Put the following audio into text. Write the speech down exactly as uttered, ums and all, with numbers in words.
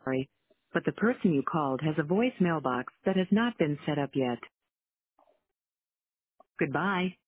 Sorry, but the person you called has a voicemail box that has not been set up yet. Goodbye.